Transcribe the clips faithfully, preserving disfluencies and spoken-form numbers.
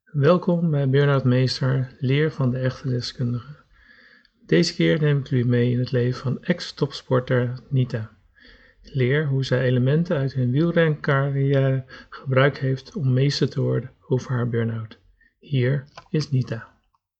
Welkom bij Burnout Meester, leer van de echte deskundige. Deze keer neem ik u mee in het leven van ex-topsporter Nita. Leer hoe zij elementen uit hun wielrencarrière gebruikt heeft om meester te worden over haar burn-out. Hier is Nita.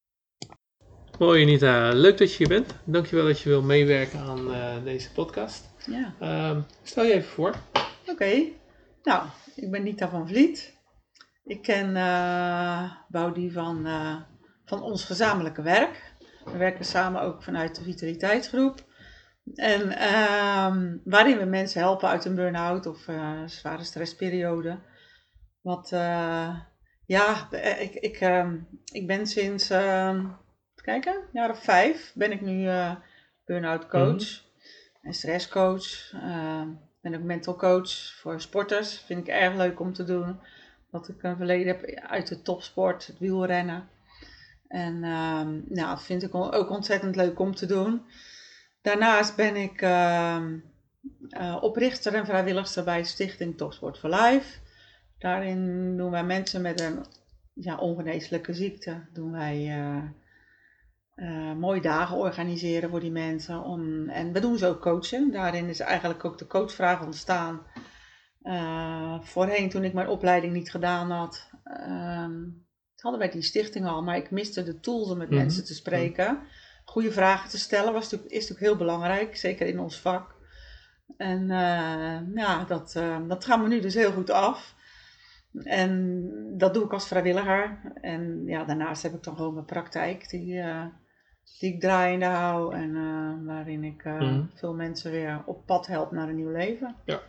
Hoi Nita, leuk dat je hier bent. Dankjewel dat je wil meewerken aan uh, deze podcast. Ja. Uh, stel je even voor. Oké, okay. Nou, ik ben Nita van Vliet. Ik ken uh, Boudie van, uh, van ons gezamenlijke werk. We werken samen ook vanuit de Vitaliteitsgroep. En uh, waarin we mensen helpen uit een burn-out of uh, zware stressperiode. Wat, uh, ja, ik, ik, uh, ik ben sinds, uh, even kijken, een jaar of vijf ben ik nu uh, burn-out coach mm-hmm. en stresscoach. Uh, ben ook mental coach voor sporters. Vind ik erg leuk om te doen. Wat ik een verleden heb uit de topsport, het wielrennen. En uh, nou, dat vind ik ook ontzettend leuk om te doen. Daarnaast ben ik uh, uh, oprichter en vrijwilligster bij Stichting Topsport for Life. Daarin doen wij mensen met een ja, ongeneeslijke ziekte. Doen wij uh, uh, mooie dagen organiseren voor die mensen. Om, en we doen ze ook coachen. Daarin is eigenlijk ook de coachvraag ontstaan. Uh, voorheen, toen ik mijn opleiding niet gedaan had, uh, hadden wij die stichting al, maar ik miste de tools om met mm-hmm. mensen te spreken. Goede vragen te stellen was, is natuurlijk heel belangrijk, zeker in ons vak. En uh, ja, dat, uh, dat gaan we nu dus heel goed af. En dat doe ik als vrijwilliger. En ja, daarnaast heb ik dan gewoon mijn praktijk die, uh, die ik draaiende hou en uh, waarin ik uh, mm-hmm. veel mensen weer op pad help naar een nieuw leven. Ja.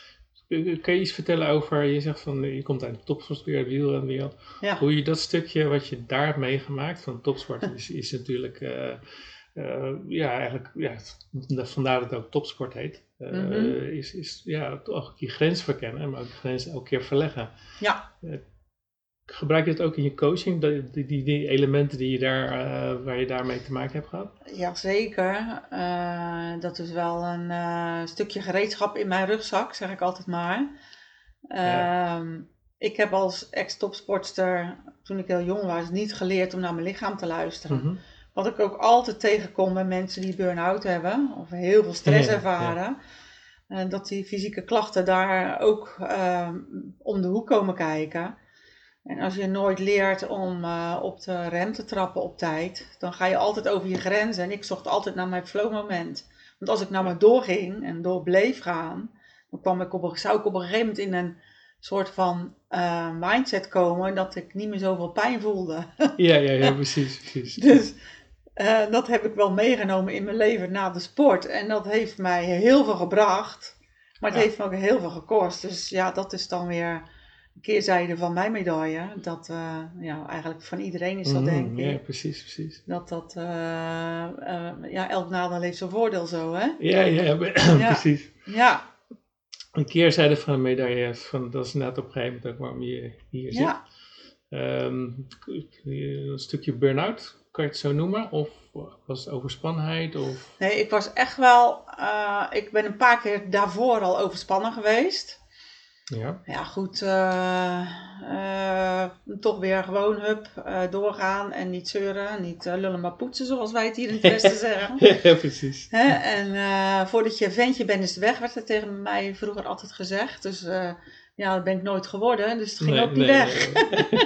Kun je iets vertellen over, je zegt van je komt uit de topsportwereld, wielrenwereld. Ja. Hoe je dat stukje wat je daar hebt meegemaakt van topsport is, is natuurlijk, uh, uh, ja eigenlijk, ja, vandaar dat het ook topsport heet. Uh, mm-hmm. is, is ja, toch je grens verkennen, maar ook de grens elke keer verleggen. Ja. Uh, Gebruik je het ook in je coaching, die, die, die elementen die je daar, uh, waar je daarmee te maken hebt gehad? Jazeker, uh, dat is wel een uh, stukje gereedschap in mijn rugzak, zeg ik altijd maar. Uh, ja. Ik heb als ex-topsportster, toen ik heel jong was, niet geleerd om naar mijn lichaam te luisteren. Mm-hmm. Wat ik ook altijd tegenkom bij mensen die burn-out hebben, of heel veel stress ja, ervaren. Ja. Uh, dat die fysieke klachten daar ook uh, om de hoek komen kijken. En als je nooit leert om uh, op de rem te trappen op tijd, dan ga je altijd over je grenzen. En ik zocht altijd naar mijn flow moment. Want als ik nou maar doorging en door bleef gaan, dan kwam ik op een, zou ik op een gegeven moment in een soort van uh, mindset komen dat ik niet meer zoveel pijn voelde. Ja, ja, ja, precies, precies. Dus uh, dat heb ik wel meegenomen in mijn leven na de sport. En dat heeft mij heel veel gebracht, maar het ja. heeft me ook heel veel gekost. Dus ja, dat is dan weer keerzijde van mijn medaille, dat uh, ja, eigenlijk van iedereen is dat, denk ik. Ja, precies, precies. Dat dat, uh, uh, ja, elk nadeel heeft zijn voordeel zo, hè? Ja, ja, ja, precies. Ja. Een keerzijde van een medaille, van, dat is net op een gegeven moment ook waarom je hier zit. Ja. Um, een stukje burn-out, kan je het zo noemen? Of was het overspannenheid? Of? Nee, ik was echt wel, uh, ik ben een paar keer daarvoor al overspannen geweest. Ja. Ja, goed, uh, uh, toch weer gewoon hup, uh, doorgaan en niet zeuren, niet uh, lullen maar poetsen zoals wij het hier in het Westen zeggen. Ja, precies. Hè? En uh, voordat je ventje bent is het weg, werd er tegen mij vroeger altijd gezegd. Dus uh, ja, dat ben ik nooit geworden, dus het ging nee, ook niet nee, weg. Nee, nee.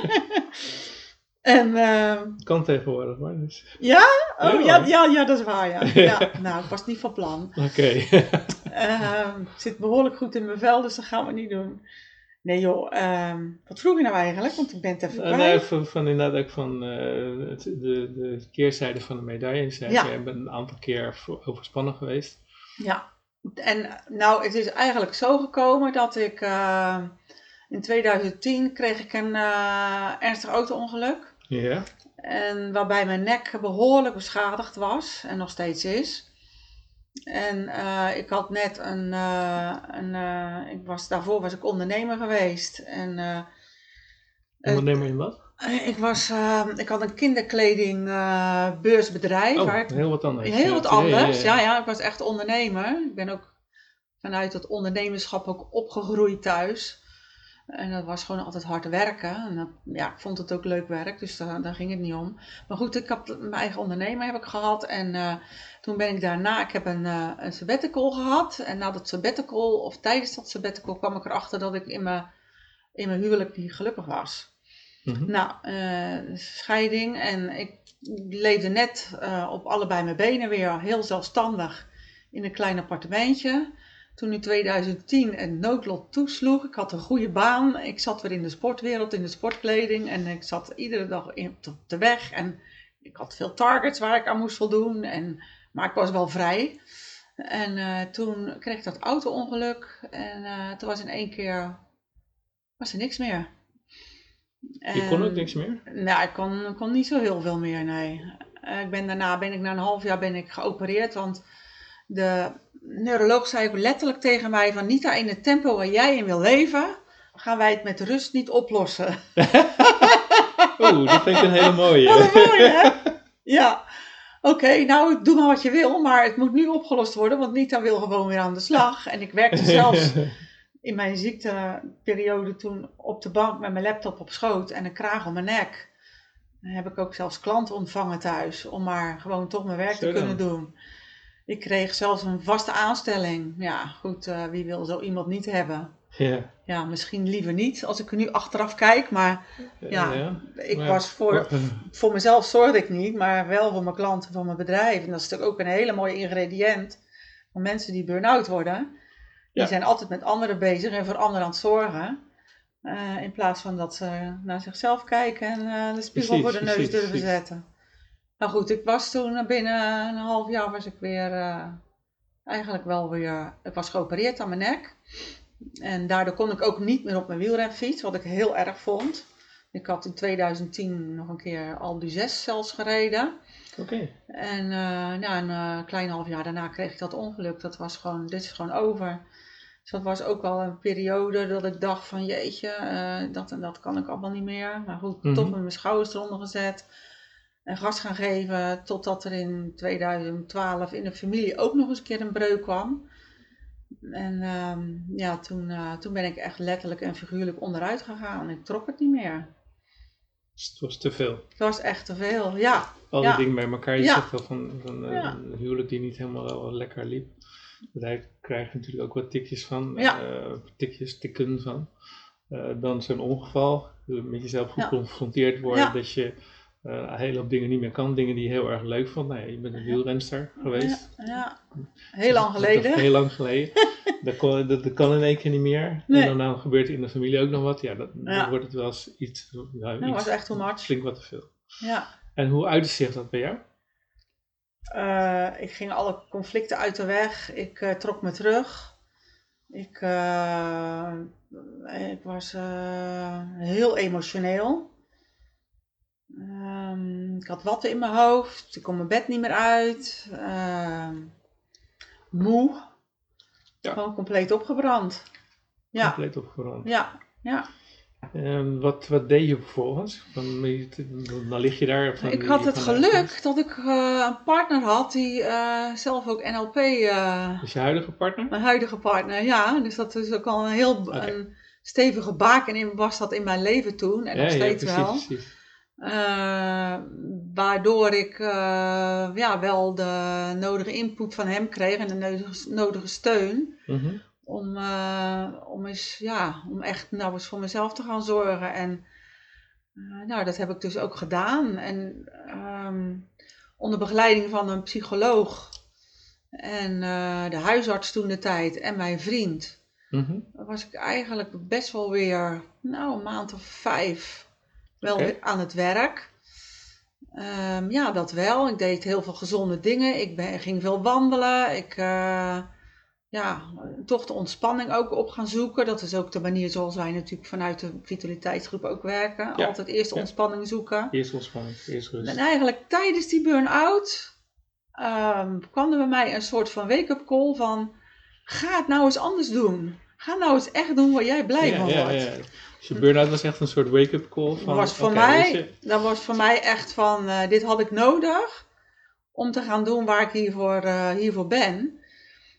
En, uh, kan tegenwoordig hoor. Dus. Ja? Oh ja, ja, ja, ja, dat is waar, ja. ja. Nou, ik was niet van plan. Oké. Okay. uh, ik zit behoorlijk goed in mijn vel, dus dat gaan we niet doen. Nee joh, uh, wat vroeg je nou eigenlijk? Want ik ben het even kwijt. Uh, nee, van, van inderdaad ook van uh, het, de, de keerzijde van de medaille. Je zei, ja. Je bent een aantal keer overspannen geweest. Ja, en nou, het is eigenlijk zo gekomen dat ik uh, in twintig tien kreeg ik een uh, ernstig auto-ongeluk. Ja. En waarbij mijn nek behoorlijk beschadigd was en nog steeds is. En uh, ik had net een, uh, een uh, ik was, daarvoor was ik ondernemer geweest. En, uh, ondernemer in wat? Uh, ik, was, uh, ik had een kinderkleding uh, beursbedrijf. Oh, waar ik, heel wat anders. Heel ja, wat anders, ja, ja, ja, ja, ik was echt ondernemer. Ik ben ook vanuit het ondernemerschap ook opgegroeid thuis. En dat was gewoon altijd hard werken. En dat, ja, ik vond het ook leuk werk, dus daar, daar ging het niet om. Maar goed, ik heb mijn eigen onderneming heb ik gehad. En uh, toen ben ik daarna, ik heb een, uh, een sabbatical gehad. En na dat sabbatical, of tijdens dat sabbatical, kwam ik erachter dat ik in mijn, in mijn huwelijk niet gelukkig was. Mm-hmm. Nou, uh, scheiding. En ik leefde net uh, op allebei mijn benen weer, heel zelfstandig, in een klein appartementje. Toen in tweeduizend tien het noodlot toesloeg, ik had een goede baan, ik zat weer in de sportwereld, in de sportkleding en ik zat iedere dag in, op de weg en ik had veel targets waar ik aan moest voldoen, en, maar ik was wel vrij. En uh, toen kreeg ik dat auto-ongeluk en uh, toen was in één keer, was er niks meer. En, je kon ook niks meer? Nou, ik kon, kon niet zo heel veel meer, nee. Uh, ik ben, daarna ben ik na een half jaar ben ik geopereerd, want de neuroloog zei ook letterlijk tegen mij van Nita, in het tempo waar jij in wil leven, gaan wij het met rust niet oplossen. Oeh, dat vind ik een hele mooie. Wat een mooie, hè? Ja. Oké, okay, nou, doe maar wat je wil, maar het moet nu opgelost worden, want Nita wil gewoon weer aan de slag. En ik werkte zelfs in mijn ziekteperiode toen op de bank met mijn laptop op schoot en een kraag om mijn nek. Dan heb ik ook zelfs klanten ontvangen thuis, om maar gewoon toch mijn werk Zo te kunnen dan. doen. Ik kreeg zelfs een vaste aanstelling. Ja, goed, uh, wie wil zo iemand niet hebben? Ja. Ja, misschien liever niet, als ik er nu achteraf kijk. Maar ja, ja. ik maar, was voor, voor mezelf zorgde ik niet, maar wel voor mijn klanten, voor mijn bedrijf. En dat is natuurlijk ook een hele mooie ingrediënt van mensen die burn-out worden. Die ja. zijn altijd met anderen bezig en voor anderen aan het zorgen. Uh, in plaats van dat ze naar zichzelf kijken en uh, de spiegel precies, voor de neus precies, durven precies. zetten. Nou goed, ik was toen binnen een half jaar was ik weer, uh, eigenlijk wel weer, ik was geopereerd aan mijn nek. En daardoor kon ik ook niet meer op mijn wielrenfiets, wat ik heel erg vond. Ik had in tweeduizend tien nog een keer Alpe d'Huez zelfs gereden. Oké. Okay. En uh, nou, een uh, klein half jaar daarna kreeg ik dat ongeluk. Dat was gewoon, dit is gewoon over. Dus dat was ook wel een periode dat ik dacht van jeetje, uh, dat en dat kan ik allemaal niet meer. Maar goed, mm-hmm. toch met mijn schouders eronder gezet. En gas gaan geven, totdat er in tweeduizend twaalf in de familie ook nog eens een keer een breuk kwam. En um, ja, toen, uh, toen ben ik echt letterlijk en figuurlijk onderuit gegaan. Ik trok het niet meer. Het was te veel. Het was echt te veel, ja. Al die ja. dingen bij elkaar. Je ja. zegt wel van, van uh, ja. een huwelijk die niet helemaal wel lekker liep. Daar krijg je natuurlijk ook wat tikjes van. Ja. Uh, tikjes, tikken van. Uh, dan zo'n ongeval. Met jezelf goed geconfronteerd worden. Ja. Dat je Uh, een hele hoop dingen niet meer kan. Dingen die je heel erg leuk vond. Nou ja, je bent een wielrenster geweest. Ja, ja. Heel lang geleden. Dat heel lang geleden. dat, kon, dat, dat kan in één keer niet meer. Nee. En dan nou gebeurt er in de familie ook nog wat. Ja, dat, ja. dan wordt het wel eens iets... Nou, dat was echt too much. Flink wat te veel. Ja. En hoe uitte zich dat bij jou? Uh, ik ging alle conflicten uit de weg. Ik uh, trok me terug. Ik, uh, ik was uh, heel emotioneel. Um, ik had watten in mijn hoofd, ik kon mijn bed niet meer uit, uh, moe, ja. Gewoon compleet opgebrand. Ja. Compleet opgebrand. Ja, ja. Um, wat, wat deed je vervolgens? Dan, dan lig je daar. Van ik die, had het geluk dat ik uh, een partner had die uh, zelf ook N L P... Uh, is je huidige partner? Mijn huidige partner, ja. Dus dat is ook al een heel okay. een stevige baken in was dat in mijn leven toen en ja, nog steeds ja, precies, wel. Precies. Uh, waardoor ik uh, ja, wel de nodige input van hem kreeg en de nodige, nodige steun. Mm-hmm. Om, uh, om, eens, ja, om echt nou eens voor mezelf te gaan zorgen. En uh, nou, dat heb ik dus ook gedaan. En um, onder begeleiding van een psycholoog en uh, de huisarts toen de tijd en mijn vriend. Mm-hmm. Was ik eigenlijk best wel weer nou, een maand of vijf wel okay. weer aan het werk. Um, ja, dat wel. Ik deed heel veel gezonde dingen. Ik ben, ging veel wandelen. Ik uh, ja, toch de ontspanning ook op gaan zoeken. Dat is ook de manier zoals wij natuurlijk vanuit de vitaliteitsgroep ook werken. Ja. Altijd eerst ja. ontspanning zoeken. Eerst ontspanning, eerst rust. En eigenlijk tijdens die burn-out um, kwam er bij mij een soort van wake-up call van ga het nou eens anders doen. Ga nou eens echt doen waar jij blij ja, van ja, wordt. Ja. Dus je burn-out was echt een soort wake-up call van... Dat was voor, okay, mij, je... dat was voor mij echt van, uh, dit had ik nodig om te gaan doen waar ik hiervoor, uh, hiervoor ben.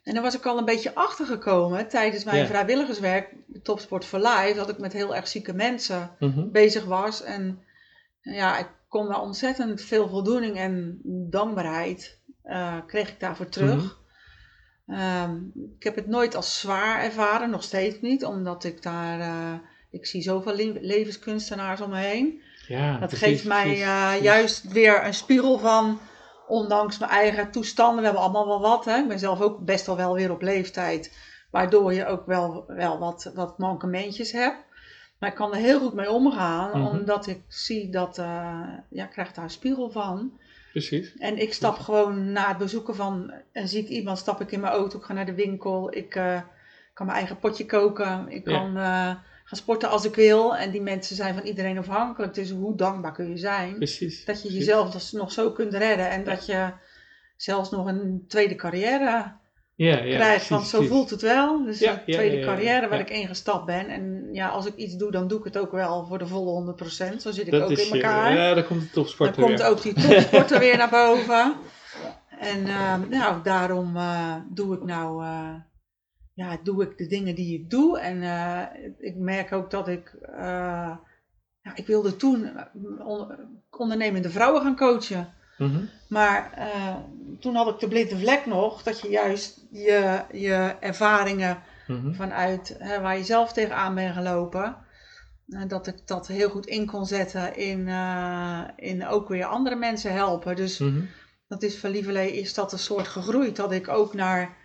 En daar was ik al een beetje achter gekomen tijdens mijn Ja. vrijwilligerswerk, Topsport for Life, dat ik met heel erg zieke mensen Mhm. bezig was. En ja, ik kon daar ontzettend veel voldoening en dankbaarheid uh, kreeg ik daarvoor terug. Mm-hmm. Um, ik heb het nooit als zwaar ervaren, nog steeds niet, omdat ik daar, uh, ik zie zoveel le- levenskunstenaars om me heen. Ja, dat precies, geeft mij precies, uh, precies. juist weer een spiegel van, ondanks mijn eigen toestanden, we hebben allemaal wel wat. Hè? Ik ben zelf ook best wel wel weer op leeftijd, waardoor je ook wel, wel wat, wat mankementjes hebt. Maar ik kan er heel goed mee omgaan, mm-hmm. omdat ik zie dat, uh, ja, ik krijg daar een spiegel van. Precies. En ik stap Precies. gewoon na het bezoeken van een ziek iemand, stap ik in mijn auto, ik ga naar de winkel, ik uh, kan mijn eigen potje koken, ik kan ja. uh, gaan sporten als ik wil. En die mensen zijn van iedereen afhankelijk, dus hoe dankbaar kun je zijn Precies. dat je Precies. jezelf dus nog zo kunt redden en ja. dat je zelfs nog een tweede carrière Ja, ja, krijgt, precies, want zo precies. voelt het wel. Dus Ja, de tweede ja, ja, ja, carrière waar ja. ik ingestapt ben. En ja, als ik iets doe, dan doe ik het ook wel voor de volle honderd procent. Zo zit ik dat ook is in elkaar. Je, ja, dan komt de topsporter Dan komt weer. ook die topsporter weer naar boven. En uh, nou, daarom uh, doe ik nou, uh, ja, doe ik de dingen die ik doe. En uh, ik merk ook dat ik, uh, ja, ik wilde toen ondernemende vrouwen gaan coachen. Mm-hmm. Maar uh, toen had ik de blinde vlek nog, dat je juist je, je ervaringen mm-hmm. vanuit hè, waar je zelf tegenaan bent gelopen, uh, dat ik dat heel goed in kon zetten in, uh, in ook weer andere mensen helpen. Dus mm-hmm. dat is voor Lieverlee is dat een soort gegroeid, dat ik ook naar,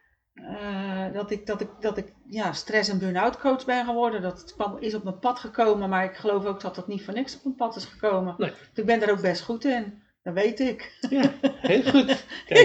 uh, dat ik, dat ik, dat ik ja, stress- en burn-out coach ben geworden. Dat kwam, is op mijn pad gekomen, maar ik geloof ook dat dat niet voor niks op mijn pad is gekomen. Nee. Dus ik ben daar ook best goed in. Dat weet ik. Ja, heel goed. ja,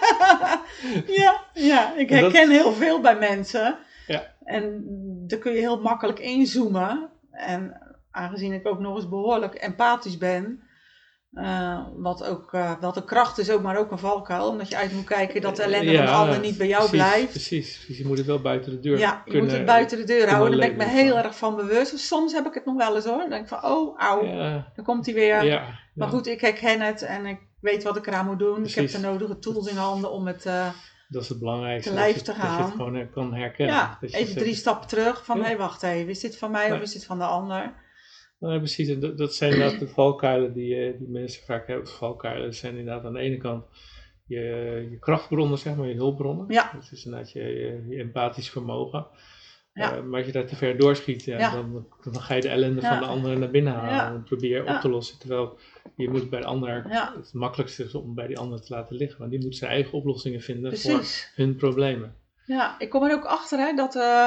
ja, ja, ik herken dat... heel veel bij mensen. Ja. En daar kun je heel makkelijk inzoomen. En aangezien ik ook nog eens behoorlijk empathisch ben, uh, wat ook uh, wat een kracht is, ook maar ook een valkuil. Omdat je uit moet kijken dat de ellende ja, van de ander niet bij jou precies, blijft. Precies, precies. Je moet het wel buiten de deur Ja, je kunnen, moet het buiten de deur houden. Daar ben ik me heel van. erg van bewust. Soms heb ik het nog wel eens hoor. Dan denk ik van, oh, auw, ja. Dan komt hij weer. Ja, maar ja. goed, ik herken het en ik weet wat ik eraan moet doen. Precies. Ik heb de nodige tools in handen om het uh, dat is het belangrijkste, te lijf dat je, te gaan. Dat je het gewoon kan herkennen. Ja, dat je even drie zegt, stappen terug van, hé, ja. hey, wacht even. Is dit van mij nee. of is dit van de ander? Nee, precies. En dat, dat zijn inderdaad de valkuilen die, die mensen vaak hebben. Valkuilen zijn inderdaad aan de ene kant je, je krachtbronnen, zeg maar, je hulpbronnen. Ja. Dat is inderdaad je, je, je empathisch vermogen. Ja. Uh, maar als je daar te ver doorschiet, ja, ja. dan, dan ga je de ellende ja. van de anderen naar binnen halen ja. en probeer je ja. op te lossen. Terwijl je moet bij de ander, ja. het makkelijkste is om bij die ander te laten liggen. Want die moet zijn eigen oplossingen vinden Precies. voor hun problemen. Ja, ik kom er ook achter hè, dat... Uh,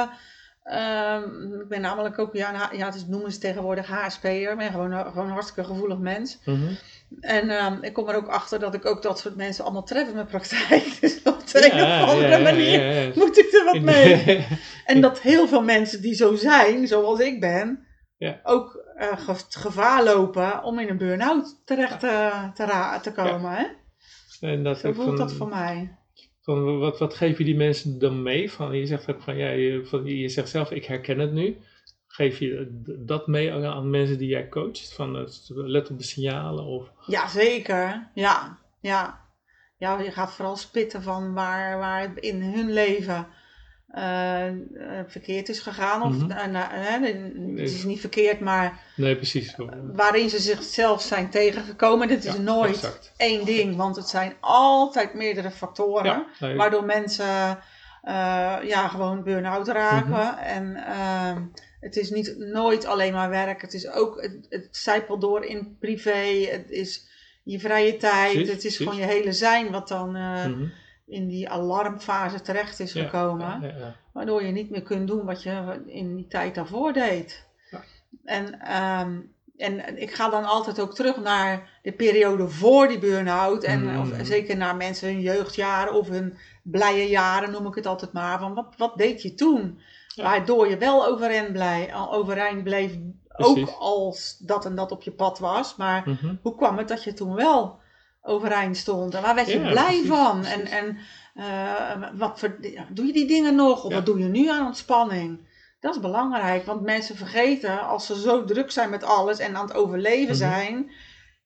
Um, ik ben namelijk ook, ja, ja het is, noemen ze tegenwoordig H S P'er, ik ben gewoon, gewoon een hartstikke gevoelig mens. Mm-hmm. En um, ik kom er ook achter dat ik ook dat soort mensen allemaal tref in mijn praktijk. Dus op de ja, een of andere ja, manier ja, ja. moet ik er wat mee. En dat heel veel mensen die zo zijn, zoals ik ben, ja. ook uh, ge- gevaar lopen om in een burn-out terecht te, te, ra- te komen. Ja. Hè? En dat zo voelt van, dat voor mij. Van, wat, wat geef je die mensen dan mee? Van, je zegt ook van, ja, je, van, je zegt zelf, ik herken het nu. Geef je dat mee aan, aan mensen die jij coacht? Van, uh, let op de signalen? Of... Ja, zeker. Ja, ja. Ja, je gaat vooral spitten van waar, waar het in hun leven uh, uh, verkeerd is gegaan. Of, mm-hmm. uh, uh, uh, het is niet verkeerd, maar nee, precies. Uh, waarin ze zichzelf zijn tegengekomen. Dit is ja, nooit exact. één ding, want het zijn altijd meerdere factoren. Ja, nee. Waardoor mensen uh, ja, gewoon burn-out raken. Mm-hmm. En uh, het is niet, nooit alleen maar werk. Het is ook, het, het zijpelt door in privé. Het is je vrije tijd. Precies, het is precies. Gewoon je hele zijn wat dan uh, mm-hmm. in die alarmfase terecht is ja, gekomen. Ja, ja, ja. Waardoor je niet meer kunt doen wat je in die tijd daarvoor deed. Ja. En, um, en ik ga dan altijd ook terug naar de periode voor die burn-out. En mm-hmm. of, zeker naar mensen hun jeugdjaren of hun blije jaren, noem ik het altijd maar. Van wat, wat deed je toen? Ja. Waardoor je wel overeind, blij, overeind bleef. Precies. Ook als dat en dat op je pad was. Maar mm-hmm. hoe kwam het dat je toen wel overeind stond? En waar werd je ja, blij precies, van? Precies. En, en uh, wat voor, doe je die dingen nog? Of ja. wat doe je nu aan ontspanning? Dat is belangrijk. Want mensen vergeten, als ze zo druk zijn met alles en aan het overleven mm-hmm. zijn.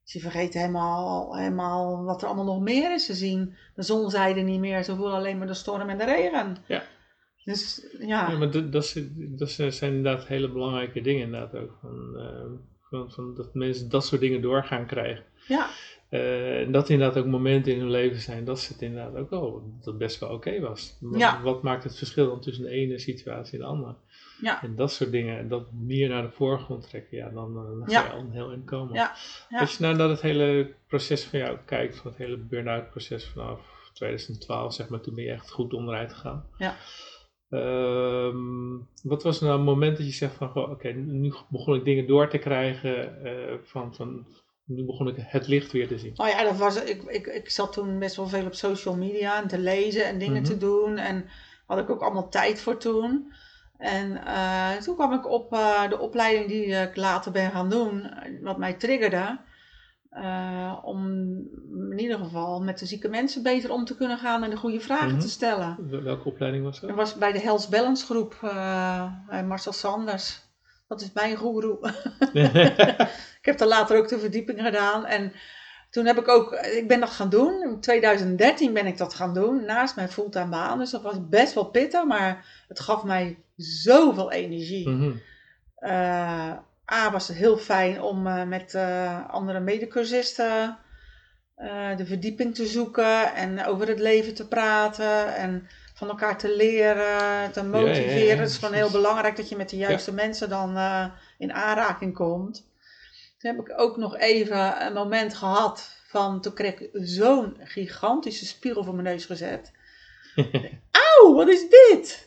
Ze vergeten helemaal, helemaal wat er allemaal nog meer is. Ze zien de zonzijde niet meer. Ze voelen alleen maar de storm en de regen. Ja. Dus ja. Ja, maar dat, dat, is, dat zijn inderdaad hele belangrijke dingen inderdaad ook. Van, uh, van, van dat mensen dat soort dingen door gaan krijgen. Ja. Uh, en dat inderdaad ook momenten in hun leven zijn dat ze het inderdaad ook wel, dat het best wel oké okay was. Wat, Ja. wat maakt het verschil dan tussen de ene situatie en de andere? Ja. En dat soort dingen, dat meer naar de voorgrond trekken, ja, dan, dan ga Ja. je al een heel eind komen. Ja. Ja. Als je nou naar het hele proces van jou kijkt, van het hele burn-out proces vanaf twintig twaalf, zeg maar, toen ben je echt goed onderuit gegaan. Ja. Um, wat was nou een moment dat je zegt van, oké, okay, nu begon ik dingen door te krijgen, uh, van, van, nu begon ik het licht weer te zien. Nou ja, dat was, ik, ik, ik zat toen best wel veel op social media en te lezen en dingen mm-hmm. te doen en had ik ook allemaal tijd voor toen. En uh, toen kwam ik op uh, de opleiding die ik later ben gaan doen, wat mij triggerde. Uh, om in ieder geval met de zieke mensen beter om te kunnen gaan en de goede vragen mm-hmm. te stellen. Welke opleiding was dat? Dat was bij de Health Balance groep, uh, bij Marcel Sanders. Dat is mijn goeroe. Ik heb daar later ook de verdieping gedaan. En toen heb ik ook, ik ben dat gaan doen. In twintig dertien ben ik dat gaan doen, naast mijn fulltime baan. Dus dat was best wel pittig, maar het gaf mij zoveel energie. Mm-hmm. Uh, A, was het heel fijn om uh, met uh, andere medecursisten uh, de verdieping te zoeken en over het leven te praten en van elkaar te leren, te motiveren. Ja, ja, ja. Het is gewoon heel belangrijk dat je met de juiste ja. mensen dan uh, in aanraking komt. Toen heb ik ook nog even een moment gehad van, toen kreeg ik zo'n gigantische spiegel voor mijn neus gezet. Auw, wat is dit?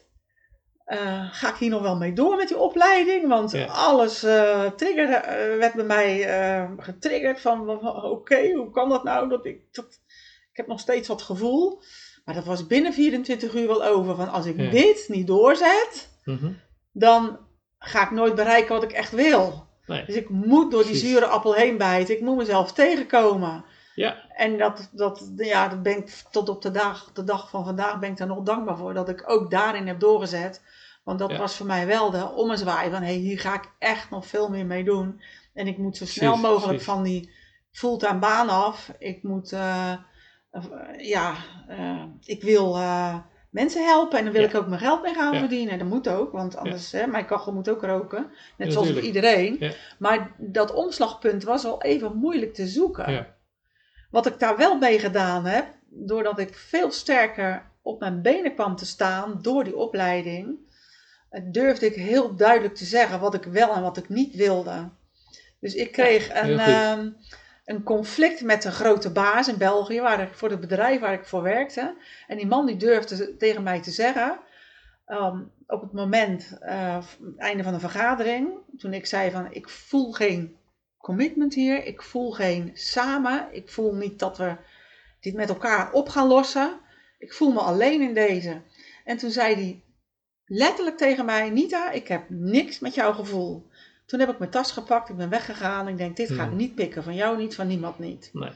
Uh, ga ik hier nog wel mee door met die opleiding? Want ja. alles uh, triggerde, uh, werd bij mij uh, getriggerd van, oké, okay, hoe kan dat nou? Dat ik, dat, ik heb nog steeds wat gevoel. Maar dat was binnen vierentwintig uur wel over. Van als ik ja. dit niet doorzet, mm-hmm. dan ga ik nooit bereiken wat ik echt wil. Nee. Dus ik moet door die zure appel heen bijten. Ik moet mezelf tegenkomen. Ja. En dat, dat, ja, dat ben ik tot op de dag, de dag van vandaag ben ik daar nog dankbaar voor. Dat ik ook daarin heb doorgezet. Want dat ja. was voor mij wel de ommezwaai van, hé, hey, hier ga ik echt nog veel meer mee doen. En ik moet zo snel precies, mogelijk precies. van die fulltime baan af. Ik moet, uh, uh, ja, uh, ik wil uh, mensen helpen en dan wil ja. ik ook mijn geld mee gaan ja. verdienen. Dat moet ook, want anders, ja. hè, mijn kachel moet ook roken. Net ja, zoals voor iedereen. Ja. Maar dat omslagpunt was wel even moeilijk te zoeken. Ja. Wat ik daar wel mee gedaan heb, doordat ik veel sterker op mijn benen kwam te staan door die opleiding, durfde ik heel duidelijk te zeggen wat ik wel en wat ik niet wilde. Dus ik kreeg ja, een, um, een conflict met een grote baas in België, waar ik, voor het bedrijf waar ik voor werkte. En die man die durfde tegen mij te zeggen, um, op het moment, uh, het einde van de vergadering, toen ik zei van, ik voel geen commitment hier, ik voel geen samen, ik voel niet dat we dit met elkaar op gaan lossen. Ik voel me alleen in deze. En toen zei hij letterlijk tegen mij, Nita, ik heb niks met jouw gevoel. Toen heb ik mijn tas gepakt, ik ben weggegaan. Ik denk, dit ga ik niet pikken, van jou niet, van niemand niet. Nee.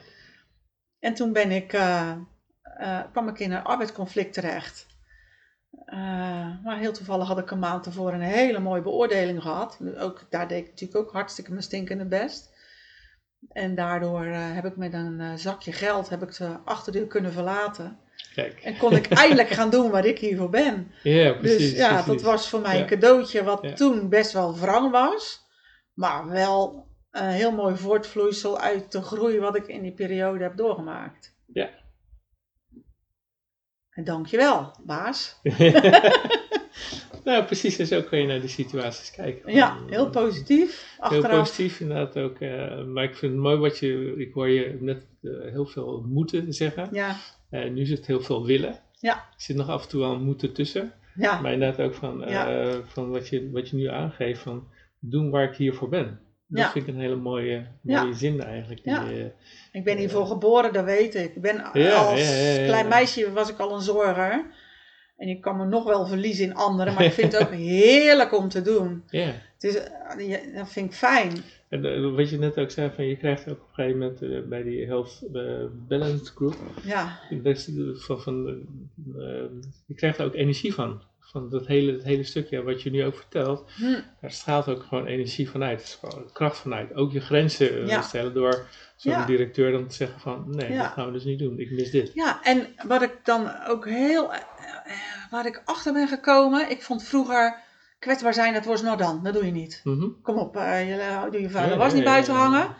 En toen ben ik, uh, uh, kwam ik in een arbeidsconflict terecht. Uh, maar heel toevallig had ik een maand tevoren een hele mooie beoordeling gehad. Ook, daar deed ik natuurlijk ook hartstikke mijn stinkende best. En daardoor uh, heb ik met een uh, zakje geld heb ik de achterdeur kunnen verlaten. Kijk. En kon ik eindelijk gaan doen waar ik hiervoor ben. Ja, precies. Dus ja, precies. Dat was voor mij ja. een cadeautje wat ja. toen best wel wrang was. Maar wel een heel mooi voortvloeisel uit de groei wat ik in die periode heb doorgemaakt. Ja. En dankjewel, baas. Nou, precies. En zo kun je naar die situaties kijken. Ja, heel positief. Achteraf. Heel positief, inderdaad ook. Uh, maar ik vind het mooi wat je, ik hoor je net uh, heel veel moeten zeggen. Ja. Uh, nu is het heel veel willen. Ja. Er zit nog af en toe wel een moeten tussen. Ja. Maar inderdaad ook van, uh, ja. van wat, je, wat je nu aangeeft, van doen waar ik hiervoor ben. Dat ja. vind ik een hele mooie, mooie ja. zin eigenlijk. Die, ja. uh, ik ben hiervoor uh, geboren, dat weet ik. Ik ben ja, als ja, ja, ja, klein meisje was ik al een zorger. En ik kan me nog wel verliezen in anderen, maar ik vind het ook heerlijk om te doen. Ja. Het is, uh, dat vind ik fijn. En uh, wat je net ook zei, van je krijgt ook op een gegeven moment uh, bij die Health uh, Balance Group, ja. van, van, uh, je krijgt er ook energie van. van dat hele, het hele stukje wat je nu ook vertelt, Hm. daar straalt ook gewoon energie vanuit. Het is gewoon kracht vanuit. Ook je grenzen uh, Ja. stellen door zo'n Ja. directeur dan te zeggen van nee, Ja. dat gaan we dus niet doen. Ik mis dit. Ja, en wat ik dan ook heel, uh, waar ik achter ben gekomen, ik vond vroeger kwetsbaar zijn, dat was nou dan, dat doe je niet. Mm-hmm. Kom op, uh, je doe je vuile Ja, was ja, niet ja, buiten ja, ja. hangen.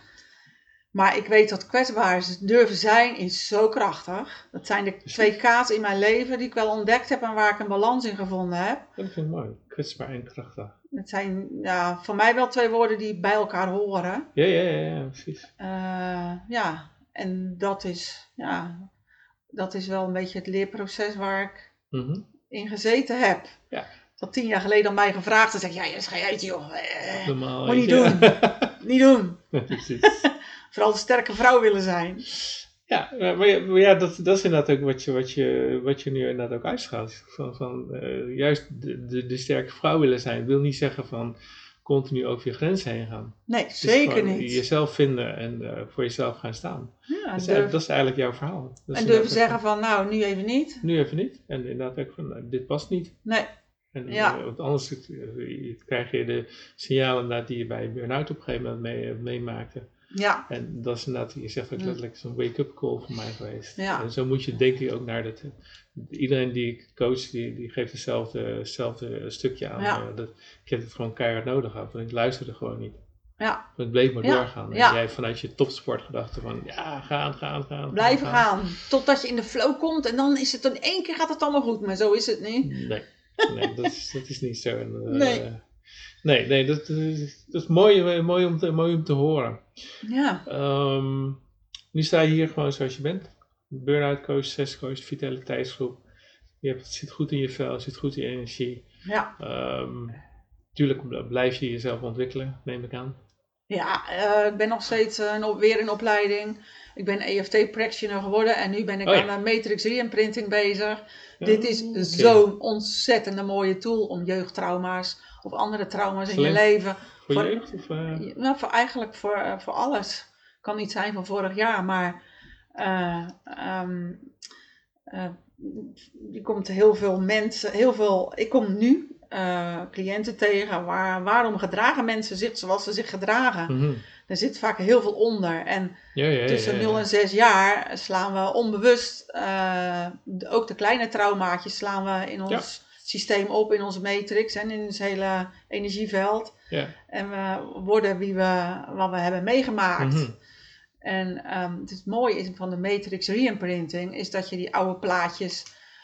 Maar ik weet dat kwetsbaar durven zijn is zo krachtig. Dat zijn de Precies. twee K's in mijn leven die ik wel ontdekt heb en waar ik een balans in gevonden heb. Dat vind ik mooi. Kwetsbaar en krachtig. Het zijn ja, voor mij wel twee woorden die bij elkaar horen. Ja, ja, ja, ja, precies. Uh, ja, en dat is, ja, dat is wel een beetje het leerproces waar ik Mm-hmm. in gezeten heb. Ja. Dat tien jaar geleden aan mij gevraagd en zei ja, je schei uit joh. Eh, Normaal, moet niet je. doen. Niet doen. Precies. Vooral een sterke vrouw willen zijn. Ja, maar ja, maar ja dat, dat is inderdaad ook wat je, wat je, wat je nu inderdaad ook uitstraalt. Van, van, uh, juist de, de, de sterke vrouw willen zijn. Wil niet zeggen van continu over je grenzen heen gaan. Nee, dus zeker niet. Jezelf vinden en uh, voor jezelf gaan staan. Ja, dat, is, durf, dat is eigenlijk jouw verhaal. Dat en durven zeggen van nou, nu even niet. Nu even niet. En inderdaad ook van nou, dit past niet. Nee. En, ja. uh, want anders uh, krijg je de signalen die je bij burn-out op een gegeven moment mee, meemaakte. Ja. En dat is inderdaad, je zegt ook letterlijk zo'n wake-up call voor mij geweest. Ja. En zo moet je denk ik ook naar dat. Iedereen die ik coach, die, die geeft hetzelfde, hetzelfde stukje aan. Ja. Uh, dat, ik heb het gewoon keihard nodig gehad, want ik luisterde gewoon niet. Ja. Want ik bleef maar ja. doorgaan. En ja. jij vanuit je topsportgedachte van ja, gaan, gaan, gaan. Blijven gaan, gaan. Totdat je in de flow komt en dan is het in één keer gaat het allemaal goed. Maar zo is het niet. Nee, nee dat, is, dat is niet zo. En, uh, nee. Nee, nee, dat, dat is mooi, mooi, om te, mooi om te horen. Ja. Um, nu sta je hier gewoon zoals je bent. Burn-out coach, stresscoach, vitaliteitsgroep. Je hebt, het zit goed in je vel, het zit goed in je energie. Ja. Um, tuurlijk blijf je jezelf ontwikkelen, neem ik aan. Ja, uh, ik ben nog steeds uh, weer in opleiding. Ik ben E F T practitioner geworden en nu ben ik oh, ja. aan de Matrix Reimprinting bezig. Ja, Dit is okay. zo'n ontzettende mooie tool om jeugdtrauma's of andere trauma's in je leven. Voor, voor jeugd? Of, uh... nou, voor, eigenlijk voor, uh, voor alles. Kan niet zijn van vorig jaar, maar uh, um, uh, je komt heel veel mensen, heel veel, ik kom nu uh, cliënten tegen, waar, waarom gedragen mensen zich zoals ze zich gedragen. Mm-hmm. Er zit vaak heel veel onder. En ja, ja, tussen ja, ja. nul en zes jaar slaan we onbewust, uh, ook de kleine traumaatjes slaan we in ons ja. systeem op, in onze matrix en in ons hele energieveld. Ja. En we worden wie we, wat we hebben meegemaakt. Mm-hmm. En um, het mooie is van de Matrix Reimprinting is dat je die oude plaatjes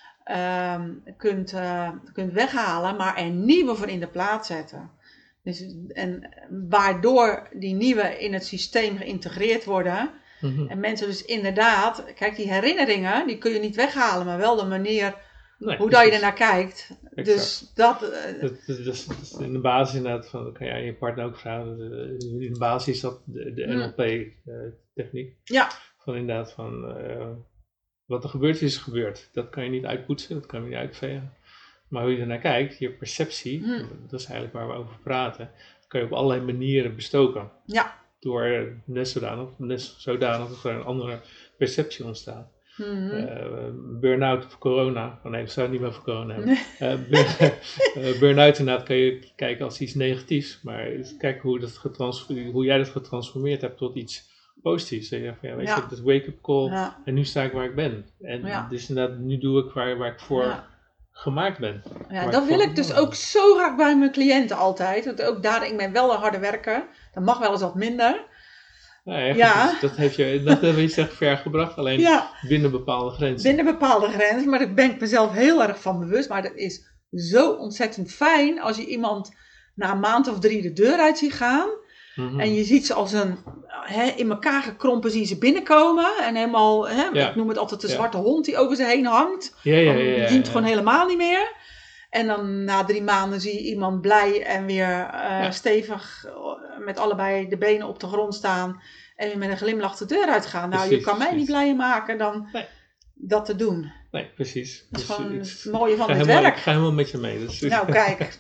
um, kunt, uh, kunt weghalen, maar er nieuwe voor in de plaats zetten. Dus, en waardoor die nieuwe in het systeem geïntegreerd worden. Mm-hmm. En mensen dus inderdaad, kijk die herinneringen, die kun je niet weghalen, maar wel de manier nee, hoe dat je ernaar kijkt. Exact. Dus dat, uh, dat, dat, dat, dat in de basis inderdaad, van, kan je aan je partner ook vragen, in de basis is dat de, de N L P uh, techniek. Ja. Van inderdaad van, uh, wat er gebeurd is, is gebeurd. Dat kan je niet uitpoetsen, dat kan je niet uitvegen. Maar hoe je ernaar kijkt, je perceptie, hmm. dat is eigenlijk waar we over praten, dat kan je op allerlei manieren bestoken. Ja. Door net zodanig, net zodanig dat er een andere perceptie ontstaat. Mm-hmm. Uh, burn-out of corona, oh nee, we zouden het niet meer over corona hebben. Uh, burn, uh, burn-out inderdaad kan je kijken als iets negatiefs, maar kijk hoe, dat hoe jij dat getransformeerd hebt tot iets positiefs. En je zegt van, ja, weet ja. je, dat wake-up call ja. en nu sta ik waar ik ben. En ja. dus inderdaad, nu doe ik waar, waar ik voor ja. gemaakt ben. Ja, dat ik wil ik dus ook zo graag bij mijn cliënten altijd, want ook daar, ik ben wel een harde werker, dat mag wel eens wat minder. Nou ja, ja. Dat, dat heeft je, dat heb je zeg ver gebracht, alleen ja. binnen bepaalde grenzen. Binnen bepaalde grenzen, maar daar ben ik mezelf heel erg van bewust. Maar dat is zo ontzettend fijn als je iemand na een maand of drie de deur uit ziet gaan. Mm-hmm. En je ziet ze als een, he, in elkaar gekrompen zien ze binnenkomen. En helemaal, he, ja. ik noem het altijd de zwarte ja. hond die over ze heen hangt. Ja, ja, ja, ja, je ziet het ja. gewoon helemaal niet meer. En dan na drie maanden zie je iemand blij en weer uh, ja. stevig met allebei de benen op de grond staan. En weer met een glimlach de deur uitgaan. Nou, precies, je kan mij precies. niet blijer maken dan nee. dat te doen. Nee, precies. Dat is dus, gewoon ik, het mooie van dit helemaal, werk. Ik ga helemaal met je mee. Dus. Nou, kijk.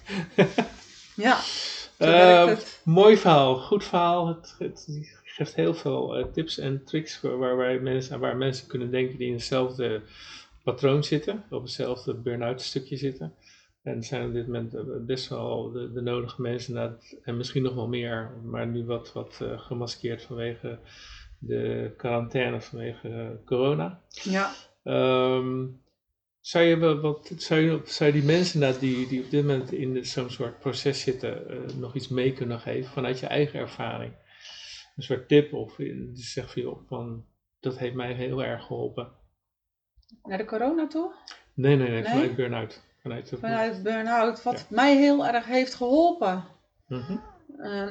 ja. Uh, het. Mooi verhaal, goed verhaal. Het, het geeft heel veel uh, tips en tricks waar, waar, waar, mensen, waar mensen kunnen denken die in hetzelfde patroon zitten. Op hetzelfde burn-out stukje zitten. En er zijn op dit moment best wel de, de nodige mensen, dat, en misschien nog wel meer, maar nu wat, wat uh, gemaskeerd vanwege de quarantaine, vanwege corona. Ja. Um, zou, je, wat, zou, je, zou je die mensen dat die, die op dit moment in zo'n soort proces zitten uh, nog iets mee kunnen geven vanuit je eigen ervaring? Een soort tip of uh, zeg van, joh, van dat heeft mij heel erg geholpen. Naar de corona toe? Nee, nee, nee, nee? vanuit burn-out. Vanuit, de, vanuit burn-out, wat ja. mij heel erg heeft geholpen. Mm-hmm. Uh,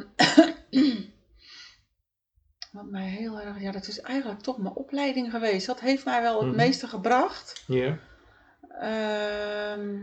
wat mij heel erg, ja, dat is eigenlijk toch mijn opleiding geweest. Dat heeft mij wel het mm-hmm. meeste gebracht. Ja. Yeah. Uh,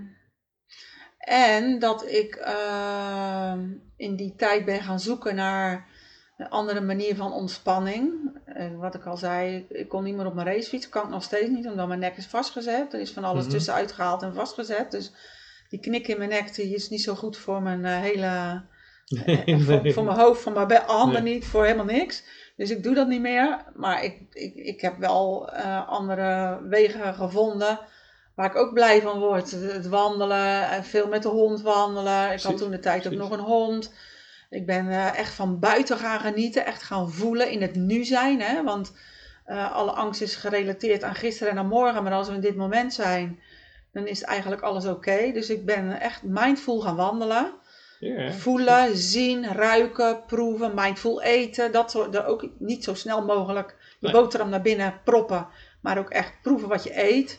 en dat ik uh, in die tijd ben gaan zoeken naar een andere manier van ontspanning. Uh, wat ik al zei, ik kon niet meer op mijn racefiets. Kan ik nog steeds niet, omdat mijn nek is vastgezet. Er is van alles mm-hmm. tussenuit gehaald en vastgezet. Dus die knik in mijn nek die is niet zo goed voor mijn uh, hele... Nee, uh, voor, nee. voor mijn hoofd, voor mijn be- handen nee. niet, voor helemaal niks. Dus ik doe dat niet meer. Maar ik, ik, ik heb wel uh, andere wegen gevonden waar ik ook blij van word. Het wandelen, veel met de hond wandelen. Ik Precies, had toen de tijd precies. ook nog een hond. Ik ben uh, echt van buiten gaan genieten, echt gaan voelen, in het nu zijn. Hè? Want uh, alle angst is gerelateerd aan gisteren en aan morgen. Maar als we in dit moment zijn, dan is eigenlijk alles oké. Okay. Dus ik ben echt mindful gaan wandelen. Yeah. Voelen, zien, ruiken, proeven, mindful eten. Dat soort, ook niet zo snel mogelijk je nee. boterham naar binnen proppen. Maar ook echt proeven wat je eet.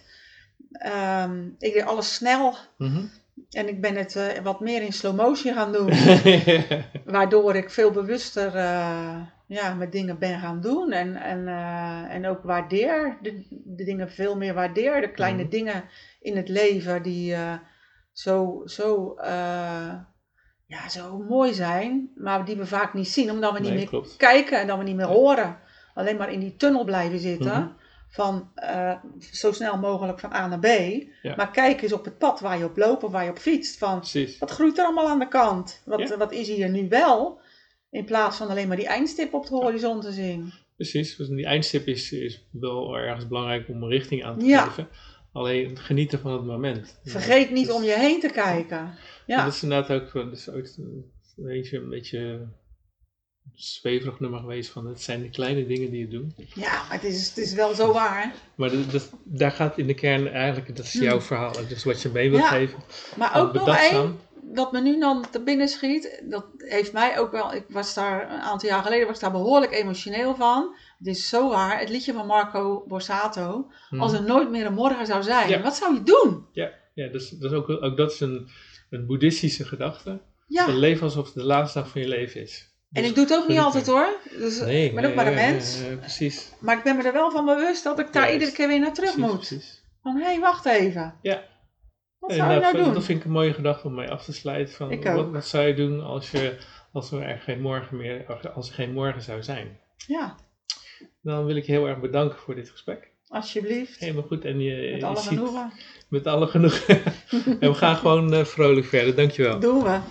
Um, ik deed alles snel. Mm-hmm. En ik ben het uh, wat meer in slow motion gaan doen. Waardoor ik veel bewuster uh, ja, met dingen ben gaan doen. En, en, uh, en ook waardeer. De, de dingen veel meer waardeer. De kleine mm-hmm. dingen in het leven die uh, zo, zo, uh, ja, zo mooi zijn. Maar die we vaak niet zien. Omdat we niet nee, meer klopt. kijken en dat we niet meer horen. Alleen maar in die tunnel blijven zitten. Mm-hmm. Van uh, zo snel mogelijk van A naar B. Ja. Maar kijk eens op het pad waar je op loopt of waar je op fietst. Van, Precies. wat groeit er allemaal aan de kant? Wat, Ja. wat is hier nu wel? In plaats van alleen maar die eindstip op de horizon te zien. Precies. Dus die eindstip is, is wel ergens belangrijk om een richting aan te ja. geven. Alleen genieten van het moment. Vergeet ja, niet dus, om je heen te kijken. Ja. Dat is inderdaad ook, dat is ook weet je, een beetje zweverig nummer geweest van het zijn de kleine dingen die je doet. Ja, maar het is, het is wel zo waar. Maar dat, dat, daar gaat in de kern eigenlijk, dat is jouw verhaal. Dus wat je mee wilt ja, geven. Maar ook nog één, dat me nu dan te binnen schiet. Dat heeft mij ook wel, ik was daar een aantal jaar geleden, was daar behoorlijk emotioneel van. Het is zo waar, het liedje van Marco Borsato. Hmm. Als er nooit meer een morgen zou zijn, ja. Wat zou je doen? Ja, ja dus, dus ook, ook dat is een, een boeddhistische gedachte. Ja. Van leven alsof het de laatste dag van je leven is. Dus en ik doe het ook niet altijd hoor. Dus nee, ik ben nee, ook maar een ja, mens. Ja, ja, precies. Maar ik ben me er wel van bewust dat ik daar ja, iedere keer weer naar terug precies, moet. Precies. Van hé, hey, wacht even. Ja. Wat en zou je dat, nou doen? Dat vind ik een mooie gedachte om mee af te sluiten. Van ik wat, wat zou je doen als, je, als er er geen morgen meer, als er geen morgen zou zijn? Ja. Dan wil ik je heel erg bedanken voor dit gesprek. Alsjeblieft. Helemaal goed. En je, met je alle ziet, genoegen. Met alle genoegen. En we gaan gewoon uh, vrolijk verder. Dankjewel. Doen we.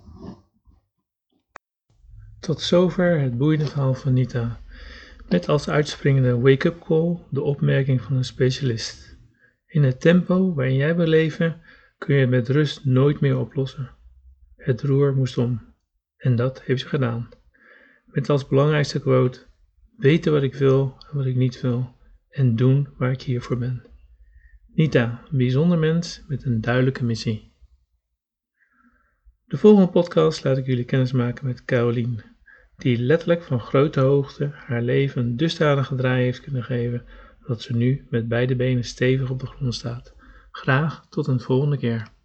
Tot zover het boeiende verhaal van Nita. Met als uitspringende wake-up call de opmerking van een specialist. In het tempo waarin jij wil leven kun je het met rust nooit meer oplossen. Het roer moest om. En dat heeft ze gedaan. Met als belangrijkste quote: weten wat ik wil en wat ik niet wil. En doen waar ik hier voor ben. Nita, een bijzonder mens met een duidelijke missie. De volgende podcast laat ik jullie kennismaken met Caroline, die letterlijk van grote hoogte haar leven een dusdanige draai heeft kunnen geven, dat ze nu met beide benen stevig op de grond staat. Graag tot een volgende keer.